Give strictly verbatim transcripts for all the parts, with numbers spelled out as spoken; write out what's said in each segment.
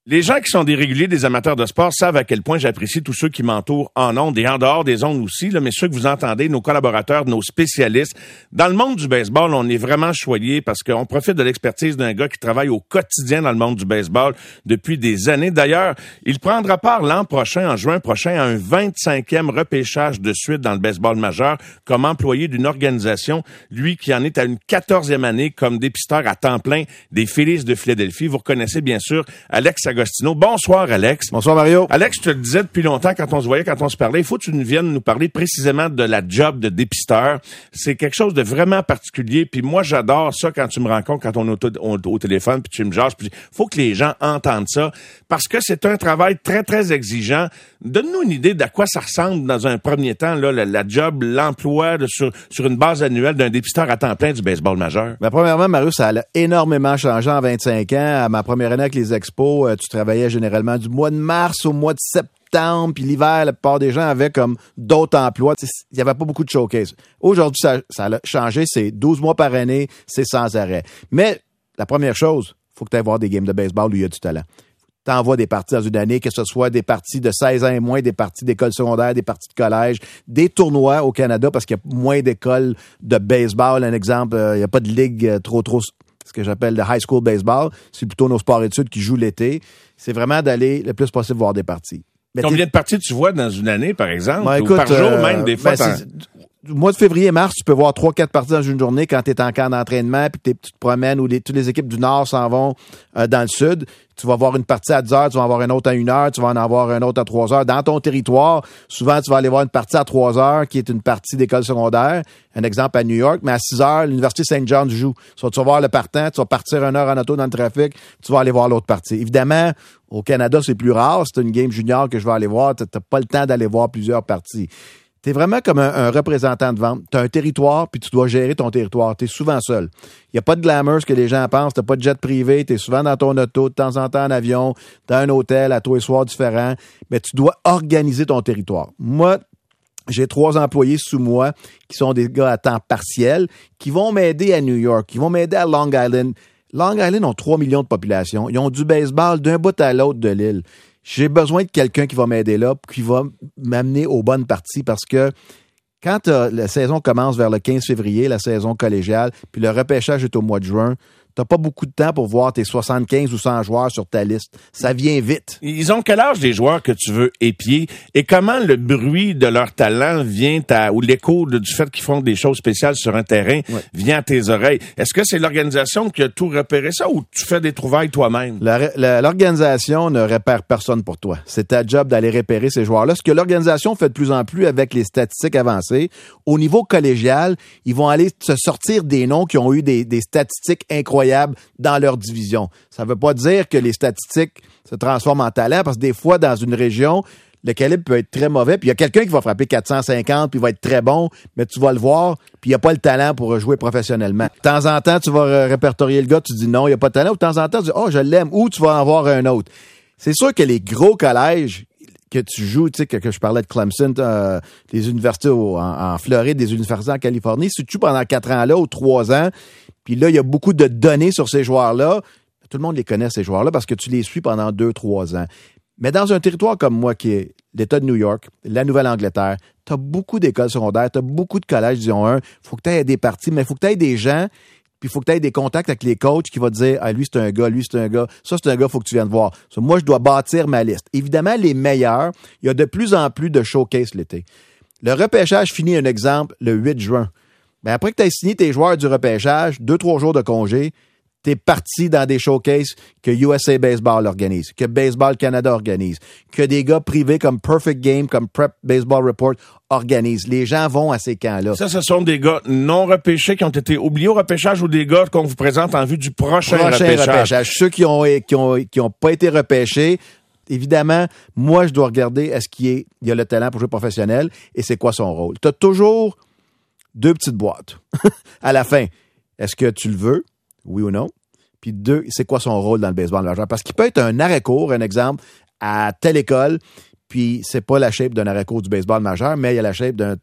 Les gens qui sont des réguliers, des amateurs de sport savent à quel point j'apprécie tous ceux qui m'entourent en ondes et en dehors des ondes aussi, là, mais ceux que vous entendez, nos collaborateurs, nos spécialistes. Dans le monde du baseball, on est vraiment choyés parce qu'on profite de l'expertise d'un gars qui travaille au quotidien dans le monde du baseball depuis des années. D'ailleurs, il prendra part l'an prochain, en juin prochain, à un vingt-cinquième repêchage de suite dans le baseball majeur comme employé d'une organisation, lui qui en est à une quatorzième année comme dépisteur à temps plein des Phillies de Philadelphie. Vous reconnaissez bien sûr Alex Agostino. Bonsoir, Alex. Bonsoir, Mario. Alex, je te le disais depuis longtemps quand on se voyait, quand on se parlait, il faut que tu nous viennes nous parler précisément de la job de dépisteur. C'est quelque chose de vraiment particulier. Puis moi, j'adore ça quand tu me rencontres, quand on est au, au, au téléphone, puis tu me jases. Puis faut que les gens entendent ça parce que c'est un travail très, très exigeant. Donne-nous une idée d'à quoi ça ressemble dans un premier temps, là, la, la job, l'emploi là, sur, sur une base annuelle d'un dépisteur à temps plein du baseball majeur. Ben, premièrement, Mario, ça a énormément changé en vingt-cinq ans. À ma première année avec les expos, tu travaillais généralement du mois de mars au mois de septembre, puis l'hiver, la plupart des gens avaient comme d'autres emplois. Il n'y avait pas beaucoup de showcase. Aujourd'hui, ça, ça a changé, c'est douze mois par année, c'est sans arrêt. Mais la première chose, il faut que tu ailles voir des games de baseball où il y a du talent. T'envoies des parties dans une année, que ce soit des parties de seize ans et moins, des parties d'école secondaire, des parties de collège, des tournois au Canada parce qu'il y a moins d'écoles de baseball. Un exemple, il n'y a pas de ligue trop, trop, ce que j'appelle le high school baseball. C'est plutôt nos sports-études qui jouent l'été. C'est vraiment d'aller le plus possible voir des parties. Mais combien de parties tu vois dans une année, par exemple? Ben, ou écoute, par jour euh, même, des fois? Ben, mois de février-mars, tu peux voir trois quatre parties dans une journée quand tu es en camp d'entraînement puis tu te promènes où les, toutes les équipes du Nord s'en vont euh, dans le Sud. Tu vas voir une partie à dix heures, tu vas en avoir une autre à une heure, tu vas en avoir une autre à trois heures. Dans ton territoire, souvent, tu vas aller voir une partie à trois heures qui est une partie d'école secondaire. Un exemple à New York, mais à six heures, l'Université Saint John's joue. Soit tu vas voir le partant, tu vas partir une heure en auto dans le trafic, tu vas aller voir l'autre partie. Évidemment, au Canada, c'est plus rare. C'est une game junior que je vais aller voir. Tu n'as pas le temps d'aller voir plusieurs parties. Tu es vraiment comme un, un représentant de vente. Tu as un territoire, puis tu dois gérer ton territoire. Tu es souvent seul. Il n'y a pas de glamour, ce que les gens pensent. Tu n'as pas de jet privé. Tu es souvent dans ton auto, de temps en temps en avion, dans un hôtel, à tous les soirs différents. Mais tu dois organiser ton territoire. Moi, j'ai trois employés sous moi qui sont des gars à temps partiel qui vont m'aider à New York, qui vont m'aider à Long Island. Long Island ont trois millions de population. Ils ont du baseball d'un bout à l'autre de l'île. J'ai besoin de quelqu'un qui va m'aider là, qui va m'amener aux bonnes parties parce que quand euh, la saison commence vers le quinze février, la saison collégiale, puis le repêchage est au mois de juin, t'as pas beaucoup de temps pour voir tes soixante-quinze ou cent joueurs sur ta liste. Ça vient vite. Ils ont quel âge les joueurs que tu veux épier et comment le bruit de leur talent vient à, ou l'écho de, du fait qu'ils font des choses spéciales sur un terrain ouais. vient à tes oreilles? Est-ce que c'est l'organisation qui a tout repéré ça ou tu fais des trouvailles toi-même? La, la, l'organisation ne repère personne pour toi. C'est ta job d'aller repérer ces joueurs-là. Ce que l'organisation fait de plus en plus avec les statistiques avancées, au niveau collégial, ils vont aller se sortir des noms qui ont eu des, des statistiques incroyables dans leur division. Ça ne veut pas dire que les statistiques se transforment en talent parce que des fois, dans une région, le calibre peut être très mauvais. Puis il y a quelqu'un qui va frapper quatre cent cinquante puis il va être très bon, mais tu vas le voir puis il n'y a pas le talent pour jouer professionnellement. De temps en temps, tu vas répertorier le gars, tu dis non, il n'y a pas de talent. Ou de temps en temps, tu dis oh, je l'aime. Ou tu vas en avoir un autre. C'est sûr que les gros collèges que tu joues, tu sais, que, que je parlais de Clemson, euh, des universités au, en, en Floride, des universités en Californie, si tu joues pendant quatre ans là ou trois ans, puis là, il y a beaucoup de données sur ces joueurs-là. Tout le monde les connaît, ces joueurs-là, parce que tu les suis pendant deux, trois ans. Mais dans un territoire comme moi, qui est l'État de New York, la Nouvelle-Angleterre, tu as beaucoup d'écoles secondaires, tu as beaucoup de collèges, disons un. Il faut que tu aies des parties, mais il faut que tu aies des gens, puis il faut que tu aies des contacts avec les coachs qui vont te dire « Ah, lui, c'est un gars, lui, c'est un gars. Ça, c'est un gars, il faut que tu viennes voir. So, » Moi, je dois bâtir ma liste. Évidemment, les meilleurs, il y a de plus en plus de showcase l'été. Le repêchage finit, un exemple, le huit juin. Ben après que tu aies signé tes joueurs du repêchage, deux, trois jours de congé, tu es parti dans des showcases que U S A Baseball organise, que Baseball Canada organise, que des gars privés comme Perfect Game, comme Prep Baseball Report organisent. Les gens vont à ces camps-là. Ça, ce sont des gars non repêchés qui ont été oubliés au repêchage ou des gars qu'on vous présente en vue du prochain, prochain repêchage? repêchage. Ceux qui ont, qui ont, qui ont pas été repêchés, évidemment, moi, je dois regarder est-ce qu'il y, il y a le talent pour jouer professionnel et c'est quoi son rôle. Tu as toujours deux petites boîtes. À la fin, est-ce que tu le veux? Oui ou non? Puis deux, c'est quoi son rôle dans le baseball majeur? Parce qu'il peut être un arrêt-court, un exemple, à telle école, puis c'est pas la shape d'un arrêt-court du baseball majeur, mais il y a la shape d'un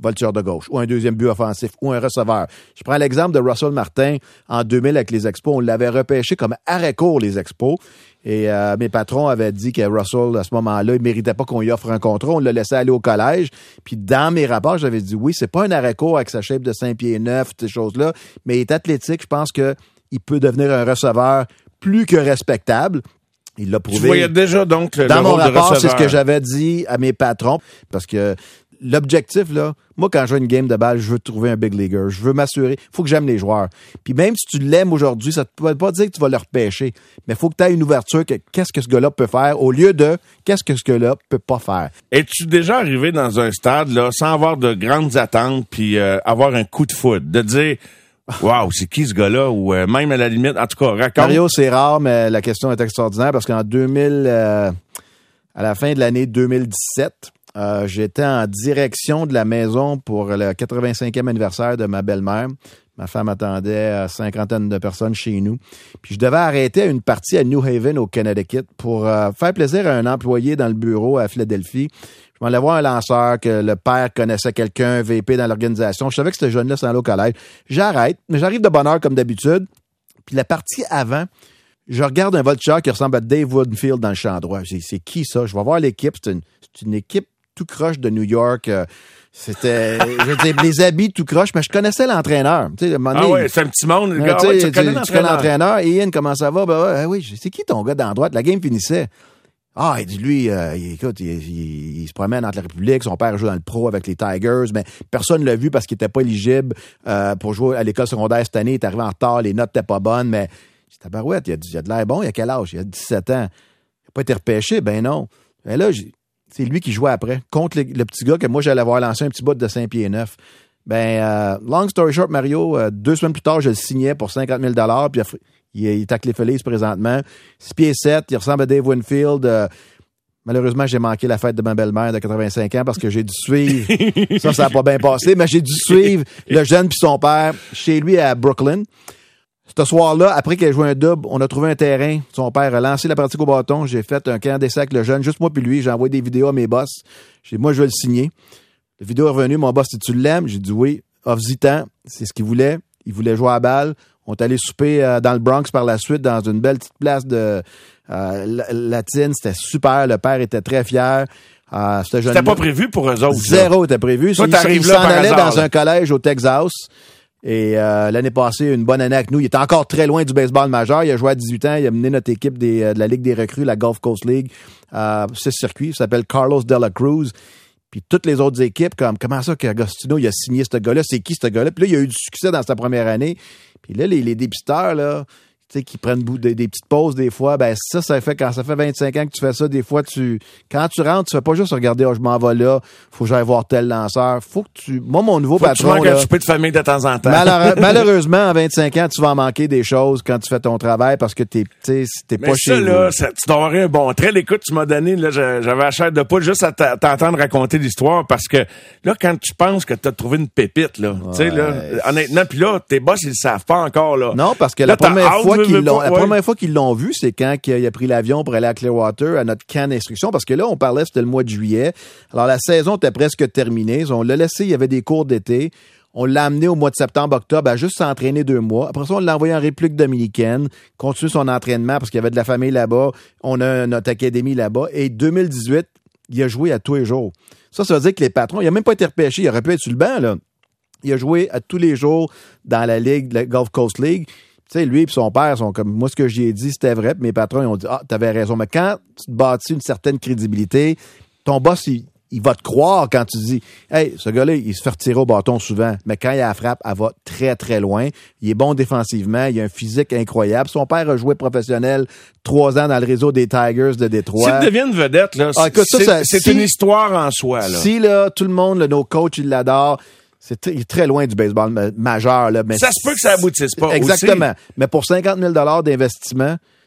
voltigeur de gauche, ou un deuxième but offensif, ou un receveur. Je prends l'exemple de Russell Martin en deux mille avec les Expos. On l'avait repêché comme arrêt-court, les Expos. Et euh, mes patrons avaient dit que Russell, à ce moment-là, il méritait pas qu'on lui offre un contrat. On l'a laissé aller au collège. Puis dans mes rapports, j'avais dit oui, c'est pas un arrêt-court avec sa shape de cinq pieds neuf, ces choses-là, mais il est athlétique. Je pense que il peut devenir un receveur plus que respectable. Il l'a prouvé. Tu voyais déjà donc le, dans le mon rôle rapport, de receveur. c'est ce que j'avais dit à mes patrons. Parce que l'objectif, là, moi, quand je joue une game de balle, je veux trouver un big leaguer. Je veux m'assurer. Il faut que j'aime les joueurs. Puis même si tu l'aimes aujourd'hui, ça ne veut pas dire que tu vas le repêcher. Mais il faut que tu aies une ouverture que qu'est-ce que ce gars-là peut faire au lieu de qu'est-ce que ce gars-là peut pas faire. Es-tu déjà arrivé dans un stade là sans avoir de grandes attentes puis euh, avoir un coup de foudre, de dire wow, c'est qui ce gars-là? Ou euh, même à la limite, en tout cas, raconte. Mario, c'est rare, mais la question est extraordinaire parce qu'en deux mille, euh, à la fin de l'année deux mille dix-sept, euh, j'étais en direction de la maison pour le quatre-vingt-cinquième anniversaire de ma belle-mère. Ma femme attendait à cinquantaine de personnes chez nous. Puis je devais arrêter à une partie à New Haven, au Connecticut, pour euh, faire plaisir à un employé dans le bureau à Philadelphie. Je m'en allais voir un lanceur que le père connaissait quelqu'un, V P dans l'organisation. Je savais que ce jeune-là s'en allait au collège. J'arrête, mais j'arrive de bonne heure comme d'habitude. Puis la partie avant, je regarde un voltigeur qui ressemble à Dave Woodfield dans le champ droit. C'est, c'est qui ça? Je vais voir l'équipe. C'est une, c'est une équipe tout croche de New York. C'était, je veux dire, les habits tout croche, mais je connaissais l'entraîneur. Tu sais, ah ouais, c'est un petit monde. Le gars, tu, ouais, tu, tu, connais tu l'entraîneur. connais l'entraîneur. Ian, comment ça va? Ben ouais, oui, c'est qui ton gars dans droite? La game finissait. Ah, il dit, lui, euh, il, écoute, il, il, il se promène entre la République, son père joue dans le pro avec les Tigers, mais personne ne l'a vu parce qu'il était pas éligible euh, pour jouer à l'école secondaire cette année. Il est arrivé en retard, les notes n'étaient pas bonnes, mais c'est tabarouette, il a, il a de l'air bon, il a quel âge? Il a dix-sept ans. Il n'a pas été repêché? Ben non. Mais là, j'ai, c'est lui qui jouait après, contre le, le petit gars que moi, j'allais avoir lancé un petit bout de cinq pieds neuf. Ben, euh, long story short, Mario, euh, deux semaines plus tard, je le signais pour cinquante mille dollars, puis il est à Clé-Félix présentement. six pieds sept, il ressemble à Dave Winfield. Euh, malheureusement, j'ai manqué la fête de ma belle-mère de quatre-vingt-cinq ans parce que j'ai dû suivre. ça, ça n'a pas bien passé, mais j'ai dû suivre le jeune puis son père chez lui à Brooklyn. Ce soir-là, après qu'il ait joué un double, on a trouvé un terrain. Son père a lancé la pratique au bâton. J'ai fait un camp d'essai avec le jeune, juste moi puis lui. J'ai envoyé des vidéos à mes boss. J'ai dit, moi, je vais le signer. La vidéo est revenue. Mon boss dit, tu l'aimes? J'ai dit oui. Off-y temps. C'est ce qu'il voulait. Il voulait jouer à la balle. On est allé souper euh, dans le Bronx par la suite, dans une belle petite place de euh, latine. C'était super. Le père était très fier. Euh, c'était C'était pas prévu pour eux autres. Zéro était prévu. Toi, il, t'arrives il là s'en par allait hasard, dans là. un collège au Texas. Et euh, l'année passée, une bonne année avec nous. Il était encore très loin du baseball majeur. Il a joué à dix-huit ans. Il a mené notre équipe des, euh, de la Ligue des recrues, la Gulf Coast League. Euh, ce circuit ça s'appelle Carlos de la Cruz. Puis toutes les autres équipes, comme comment ça qu'Agostino il a signé ce gars-là? C'est qui ce gars-là? Puis là, il a eu du succès dans sa première année. Puis là, les, les dépisteurs, là, tu sais, qui prennent bout des, des petites pauses des fois, ben ça, ça fait quand ça fait vingt-cinq ans que tu fais ça, des fois, tu quand tu rentres, tu fais pas juste regarder, oh, je m'en vais là, faut que j'aille voir tel lanceur. Faut que tu. Moi, mon nouveau Faut patron. que tu manques là, un souper de famille de temps en temps. malheure- malheureusement, à vingt-cinq ans, tu vas en manquer des choses quand tu fais ton travail parce que t'es, t'es, t'es Mais pas ça, chez là, vous. ça, tu dois avoir un bon trait. Écoute, tu m'as donné, là, je- j'avais la chair de poule juste à t'a- t'entendre raconter l'histoire parce que, là, quand tu penses que t'as trouvé une pépite, là, tu sais, là, honnêtement, pis là, tes boss, ils le savent pas encore, là. Non, parce que Là, la t'as première hâte, fois veux, qu'ils veux l'ont, pas, la ouais. première fois qu'ils l'ont vu, c'est quand il a pris l'avion pour aller à Clearwater à notre camp d'instruction, parce que là, on parlait, c'était le mois de juillet. Alors, la saison était presque terminée. On l'a laissé, il y avait des cours d'été. On l'a amené au mois de septembre-octobre à juste s'entraîner deux mois. Après ça, on l'a envoyé en République dominicaine, continuer son entraînement parce qu'il y avait de la famille là-bas. On a notre académie là-bas. Et deux mille dix-huit, il a joué à tous les jours. Ça, ça veut dire que les patrons, il n'a même pas été repêché. Il aurait pu être sur le banc, là. Il a joué à tous les jours dans la Ligue, la Gulf Coast League. Tu sais, lui et son père sont comme, moi, ce que j'y ai dit, c'était vrai. Puis mes patrons, ils ont dit, ah, t'avais raison. Mais quand tu te bâtis une certaine crédibilité, ton boss, il, il va te croire quand tu dis, hey, ce gars-là, il se fait retirer au bâton souvent. Mais quand il a la frappe, elle va très, très loin. Il est bon défensivement. Il a un physique incroyable. Son père a joué professionnel trois ans dans le réseau des Tigers de Détroit. S'il devient une vedette, là, Ah, écoute, ça, c'est, ça- c'est si- une histoire en soi, là. Si, là, tout le monde, là, nos coachs, ils l'adorent. C'est très, il est très loin du baseball ma- majeur, là. Mais Ça se peut que ça aboutisse pas Exactement. Mais pour cinquante mille dollars d'investissement,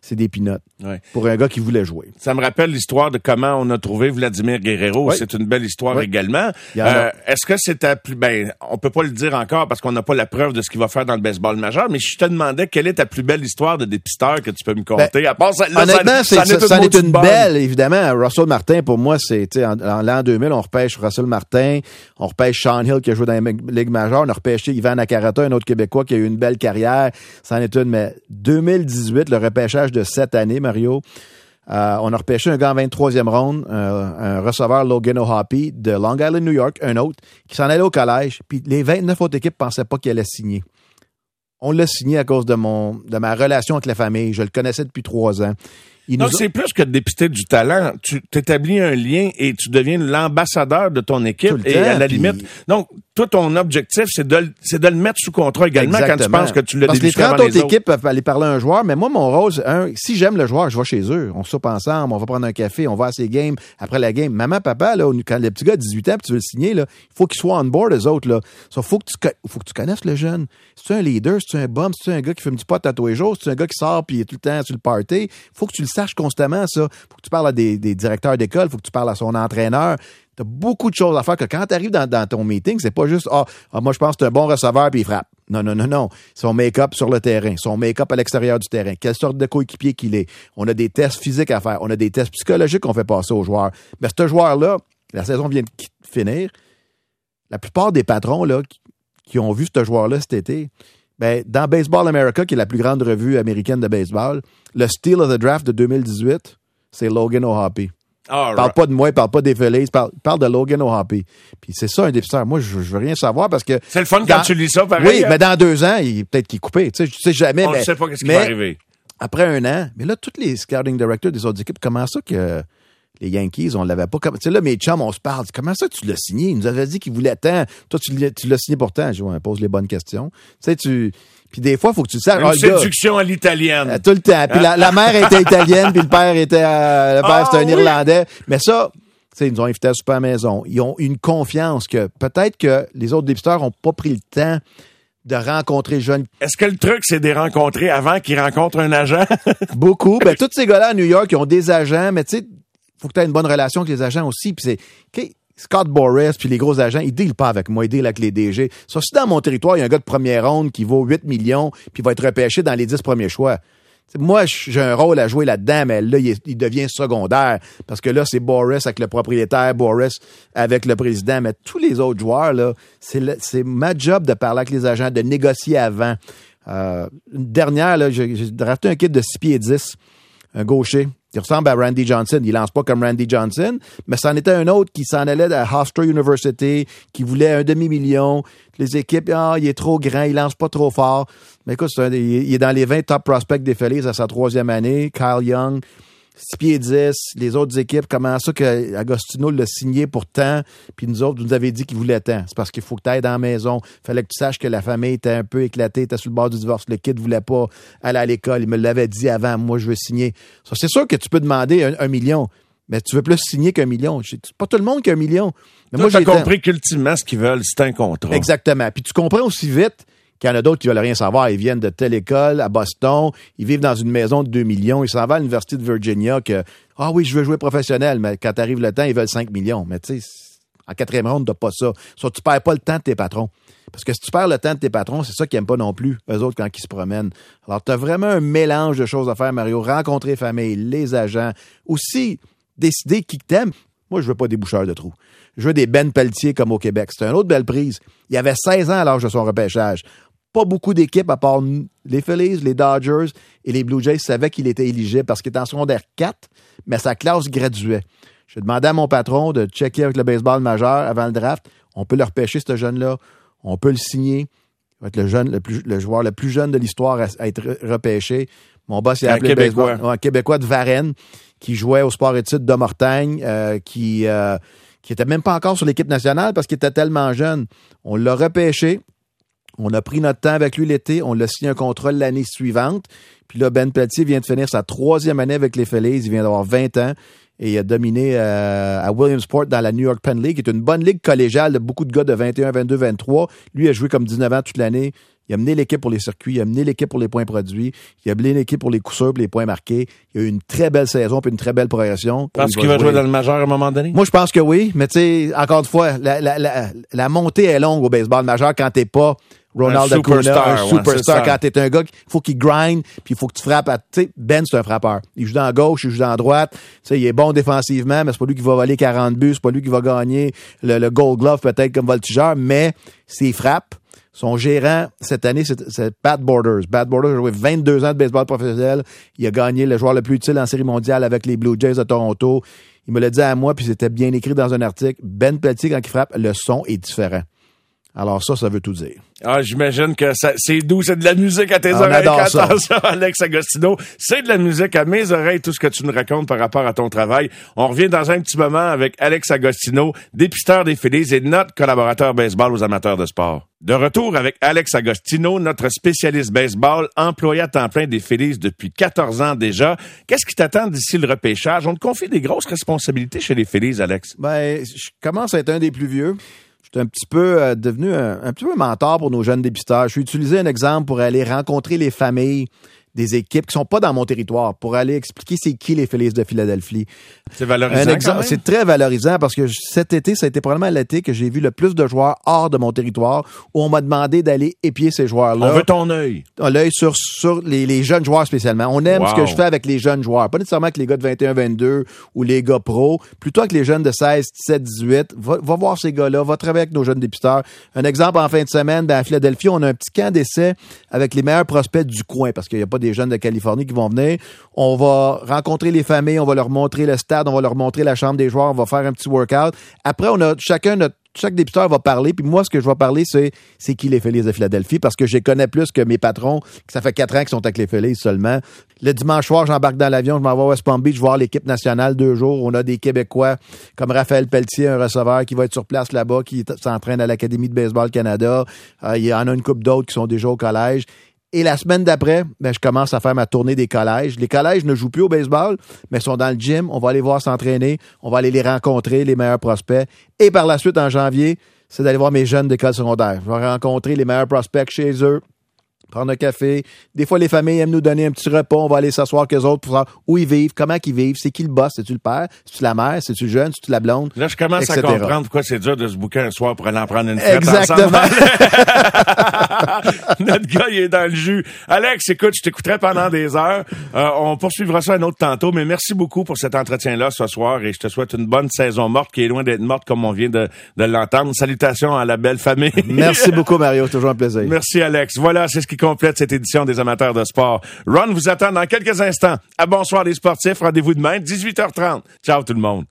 c'est des peanuts. Ouais. Pour un gars qui voulait jouer. Ça me rappelle l'histoire de comment on a trouvé Vladimir Guerrero. Oui. C'est une belle histoire oui. également. Euh, est-ce que c'est ta plus... Ben, on peut pas le dire encore parce qu'on n'a pas la preuve de ce qu'il va faire dans le baseball majeur, mais je te demandais quelle est ta plus belle histoire de dépisteur que tu peux me conter. Ben, à part ça, là, honnêtement, ça, c'est, ça, ça en est une belle, évidemment. Russell Martin, pour moi, c'est, tu sais, en, en l'an deux mille, on repêche Russell Martin, on repêche Sean Hill qui a joué dans la Ligue majeure, on a repêché Ivan Nakarata, un autre Québécois qui a eu une belle carrière. Ça en est une, mais deux mille dix-huit, le repêchage de cette année, Mario, Euh, on a repêché un gars en vingt-troisième ronde, euh, un receveur Logan O'Hoppe de Long Island, New York, un autre, qui s'en allait au collège, puis les vingt-neuf autres équipes pensaient pas qu'il allait signer. On l'a signé à cause de mon de ma relation avec la famille. Je le connaissais depuis trois ans. Il Donc, nous a... c'est plus que de dépister du talent. Tu t'établis un lien et tu deviens l'ambassadeur de ton équipe. Et temps, à la puis... limite, donc, toi, ton objectif, c'est de, c'est de le mettre sous contrat également. Exactement. Quand tu penses que tu l'as débuté avant les autres. Parce que les trente autres équipes peuvent aller parler à un joueur, mais moi, mon rôle, c'est un, si j'aime le joueur, je vais chez eux. On soupe ensemble, on va prendre un café, on va à ses games. Après la game, maman, papa, là, quand le petit gars a dix-huit ans, puis tu veux le signer, là, il faut qu'il soit on board, eux autres, là. Ça, faut que tu, faut que tu connaisses le jeune. Si tu es un leader, si tu es un bum, si tu es un gars qui fume du pot à tous les jours, si tu es un gars qui sort puis il est tout le temps sur le party, faut que tu le saches constamment, ça. Faut que tu parles à des, des directeurs d'école, faut que tu parles à son entraîneur. T'as beaucoup de choses à faire que quand t'arrives dans, dans ton meeting, c'est pas juste, ah, ah, moi, je pense que c'est un bon receveur puis il frappe. Non, non, non, non. Son make-up sur le terrain, son make-up à l'extérieur du terrain, quelle sorte de coéquipier qu'il est. On a des tests physiques à faire, on a des tests psychologiques qu'on fait passer aux joueurs. Mais ce joueur-là, la saison vient de finir. La plupart des patrons, là, qui, qui ont vu ce joueur-là cet été, ben, dans Baseball America, qui est la plus grande revue américaine de baseball, le Steal of the Draft de deux mille dix-huit, c'est Logan O'Hoppe. Oh, parle pas de moi, parle pas des Phillies, parle, parle de Logan O'Hoppe. Puis c'est ça un dépisteur. Moi, je, je veux rien savoir parce que... C'est le fun dans, quand tu lis ça, pareil. Oui, hein? Mais dans deux ans, il, peut-être qu'il est coupé. Tu sais, je sais jamais. On ne sait pas ce qui va arriver. Après un an, mais là, tous les scouting directors des autres équipes, comment ça que les Yankees, on l'avait pas... Tu sais, là, mes chums, on se parle. Comment ça que tu l'as signé? Il nous avait dit qu'il voulait tant. Toi, tu l'as, tu l'as signé pourtant. Je vois, on pose les bonnes questions. Tu sais, tu... Puis des fois, il faut que tu le saches. Une oh, séduction gars, à l'italienne. Euh, tout le temps. Puis la, la mère était italienne, puis le père était... Euh, le père, oh, c'était un oui. Irlandais. Mais ça, tu sais, ils nous ont invités à souper à la maison. Ils ont une confiance que peut-être que les autres dépisteurs n'ont pas pris le temps de rencontrer le jeune. Est-ce que le truc, c'est de les rencontrer avant qu'ils rencontrent un agent? Beaucoup. Ben, tous ces gars-là à New York, ils ont des agents, mais tu sais, il faut que tu aies une bonne relation avec les agents aussi. Puis c'est... Okay, Scott Boras puis les gros agents, ils dealent pas avec moi, ils dealent avec les D G. Sauf si dans mon territoire, il y a un gars de première ronde qui vaut huit millions puis va être repêché dans les dix premiers choix. T'sais, moi, j'ai un rôle à jouer là-dedans, mais là, il, est, il devient secondaire. Parce que là, c'est Boras avec le propriétaire, Boras avec le président. Mais tous les autres joueurs, là, c'est, le, c'est ma job de parler avec les agents, de négocier avant. Euh, une dernière, là, j'ai, j'ai drafté un kid de six pieds dix, un gaucher. Il ressemble à Randy Johnson. Il lance pas comme Randy Johnson, mais c'en était un autre qui s'en allait à Hofstra University, qui voulait un demi-million. Les équipes, ah, il est trop grand, il lance pas trop fort. Mais écoute, c'est un, il est dans les vingt top prospects des Phillies à sa troisième année. Kyle Young, six pieds dix. Les autres équipes, comment ça que Agostino l'a signé pour tant, puis nous autres, vous nous avez dit qu'il voulait tant. C'est parce qu'il faut que tu ailles dans la maison. Fallait que tu saches que la famille était un peu éclatée, était sur le bord du divorce. Le kid voulait pas aller à l'école. Il me l'avait dit avant. Moi, je veux signer. Ça, c'est sûr que tu peux demander un, un million, mais tu veux plus signer qu'un million. C'est pas tout le monde qui a un million. Mais toi, moi, j'ai compris temps... qu'ultimement, ce qu'ils veulent, c'est un contrat. Exactement. Puis tu comprends aussi vite qu'il y en a d'autres qui veulent rien savoir. Ils viennent de telle école, à Boston, ils vivent dans une maison de deux millions, ils s'en vont à l'Université de Virginia que, ah oui, je veux jouer professionnel, mais quand t'arrives le temps, ils veulent cinq millions. Mais tu sais, en quatrième ronde, t'as pas ça. Soit tu perds pas le temps de tes patrons. Parce que si tu perds le temps de tes patrons, c'est ça qu'ils aiment pas non plus, eux autres, quand ils se promènent. Alors, t'as vraiment un mélange de choses à faire, Mario. Rencontrer les familles, les agents. Aussi, décider qui t'aime. Moi, je veux pas des boucheurs de trous. Je veux des Ben Pelletier comme au Québec. C'est une autre belle prise. Il avait seize ans à l'âge de son repêchage. Pas beaucoup d'équipes, à part les Phillies, les Dodgers et les Blue Jays, savaient qu'il était éligible parce qu'il était en secondaire quatre, mais sa classe graduait. J'ai demandé à mon patron de checker avec le baseball majeur avant le draft. On peut le repêcher, ce jeune-là. On peut le signer. Il va être le, jeune, le, plus, le joueur le plus jeune de l'histoire à, à être repêché. Mon boss il a appelé Québécois. Baseball, un Québécois de Varennes qui jouait au sport-études de Mortagne, euh, qui, euh, qui était même pas encore sur l'équipe nationale parce qu'il était tellement jeune. On l'a repêché. On a pris notre temps avec lui l'été. On l'a signé un contrat l'année suivante. Puis là, Ben Pelletier vient de finir sa troisième année avec les Phillies. Il vient d'avoir vingt ans. Et il a dominé euh, à Williamsport dans la New York Penn League, qui est une bonne ligue collégiale de beaucoup de gars de vingt et un, vingt-deux, vingt-trois. Lui a joué comme dix-neuf ans toute l'année. Il a mené l'équipe pour les circuits, il a mené l'équipe pour les points produits, il a mené l'équipe pour les coups sûrs, pour les points marqués. Il a eu une très belle saison puis une très belle progression. Parce qu'il va jouer dans le majeur à un moment donné? Moi, je pense que oui, mais tu sais, encore une fois, la, la, la, la montée est longue au baseball majeur quand t'es pas Ronald Acuna, un superstar, ouais, quand t'es un gars, il faut qu'il grind, puis il faut que tu frappes à, tu sais, Ben, c'est un frappeur. Il joue dans la gauche, il joue dans la droite, tu sais, il est bon défensivement, mais c'est pas lui qui va voler quarante buts, c'est pas lui qui va gagner le, le Gold Glove peut-être comme voltigeur, mais s'il frappe, son gérant, cette année, c'est, c'est Pat Borders. Pat Borders a joué vingt-deux ans de baseball professionnel. Il a gagné le joueur le plus utile en série mondiale avec les Blue Jays de Toronto. Il me l'a dit à moi, puis c'était bien écrit dans un article. Ben Pelletier, quand il frappe, le son est différent. Alors ça, ça veut tout dire. Ah, j'imagine que ça, c'est doux, c'est de la musique à tes On oreilles. adore ça. ça, Alex Agostino. C'est de la musique à mes oreilles, tout ce que tu nous racontes par rapport à ton travail. On revient dans un petit moment avec Alex Agostino, dépisteur des Phillies et notre collaborateur baseball aux amateurs de sport. De retour avec Alex Agostino, notre spécialiste baseball, employé à temps plein des Phillies depuis quatorze ans déjà. Qu'est-ce qui t'attend d'ici le repêchage? On te confie des grosses responsabilités chez les Phillies, Alex. Ben, je commence à être un des plus vieux. Je suis un petit peu euh, devenu un, un petit peu mentor pour nos jeunes dépisteurs. Je suis utilisé un exemple pour aller rencontrer les familles des équipes qui sont pas dans mon territoire pour aller expliquer c'est qui les Phillies de Philadelphie. C'est valorisant. Un exemple, c'est très valorisant parce que cet été, ça a été probablement l'été que j'ai vu le plus de joueurs hors de mon territoire où on m'a demandé d'aller épier ces joueurs-là. On veut ton œil. L'œil sur, sur les, les jeunes joueurs spécialement. On aime wow. ce que je fais avec les jeunes joueurs. Pas nécessairement avec les gars de vingt et un vingt-deux ou les gars pros. Plutôt avec les jeunes de seize, dix-sept, dix-huit. Va, va voir ces gars-là. Va travailler avec nos jeunes dépisteurs. Un exemple, en fin de semaine, ben, à Philadelphie, on a un petit camp d'essai avec les meilleurs prospects du coin parce qu'il n'y a pas des jeunes de Californie qui vont venir. On va rencontrer les familles, on va leur montrer le stade, on va leur montrer la chambre des joueurs, on va faire un petit workout. Après, on a chacun notre chaque dépisteur va parler, puis moi, ce que je vais parler, c'est c'est qui les Phillies de Philadelphie, parce que je les connais plus que mes patrons, que ça fait quatre ans qu'ils sont avec les Phillies seulement. Le dimanche soir, j'embarque dans l'avion, je m'en vais à West Palm Beach voir l'équipe nationale deux jours. On a des Québécois comme Raphaël Pelletier, un receveur qui va être sur place là-bas, qui s'entraîne à l'Académie de baseball Canada. Euh, il y en a une couple d'autres qui sont déjà au collège. Et la semaine d'après, ben, je commence à faire ma tournée des collèges. Les collèges ne jouent plus au baseball, mais sont dans le gym. On va aller voir s'entraîner. On va aller les rencontrer, les meilleurs prospects. Et par la suite, en janvier, c'est d'aller voir mes jeunes d'école secondaire. Je vais rencontrer les meilleurs prospects chez eux, prendre un café. Des fois, les familles aiment nous donner un petit repas. On va aller s'asseoir avec eux autres pour savoir où ils vivent, comment ils vivent, c'est qui le boss, c'est-tu le père, c'est-tu la mère, c'est-tu le jeune, c'est-tu la blonde. Là, je commence et cetera. à comprendre pourquoi c'est dur de se bouquer un soir pour aller en prendre une fête Exactement. Notre gars, il est dans le jus. Alex, écoute, je t'écouterai pendant des heures. Euh, on poursuivra ça un autre tantôt, mais merci beaucoup pour cet entretien-là ce soir et je te souhaite une bonne saison morte qui est loin d'être morte comme on vient de, de l'entendre. Salutations à la belle famille. Merci beaucoup, Mario. Toujours un plaisir. Merci, Alex. Voilà, c'est ce qui complète cette édition des amateurs de sport. Ron vous attend dans quelques instants. À Bonsoir les sportifs. Rendez-vous demain, dix-huit heures trente. Ciao tout le monde.